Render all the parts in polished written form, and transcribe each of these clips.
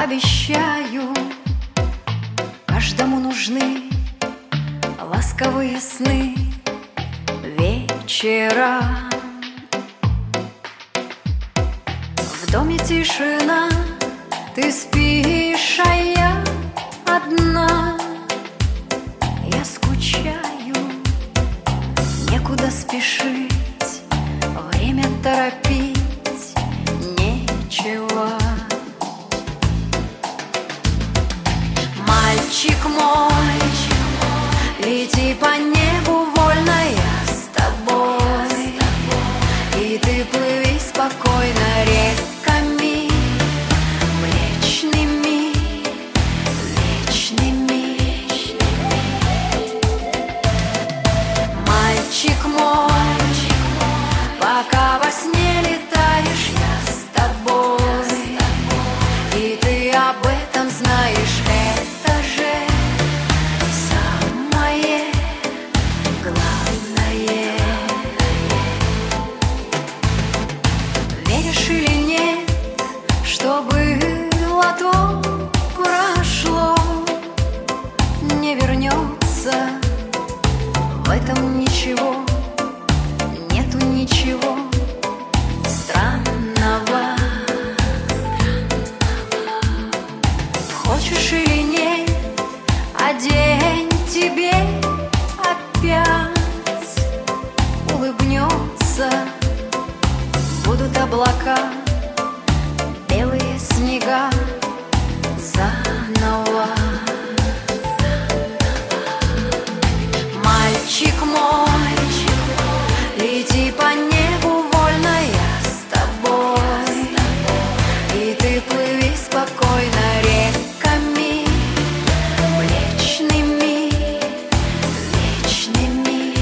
Обещаю, каждому нужны ласковые сны вечера. В доме тишина, ты спишь, а я одна. Я скучаю, некуда спешить, время торопить нечего. Мальчик мой, лети по небу вольно, я с тобой. И ты плыви спокойно реками млечными, вечными. Мальчик мой, пока во сне летаешь, я с тобой. И ты об этом знаешь, это же самое главное. Веришь или нет, что было, то прошло, не вернется. В этом ничего, нету ничего странного. Хочешь или нет, а день тебе опять улыбнется. Будут облака, белые снега заново. Мальчик мой, лети по небу вольно, я с тобой. И ты плыви спокойно реками млечными, вечными.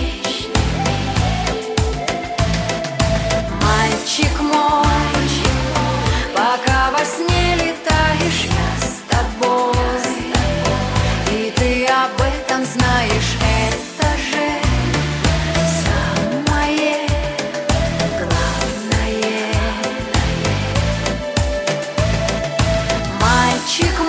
Мальчик мой, пока во сне летаешь, я с тобой. И ты об этом знаешь, это же самое главное. Мальчик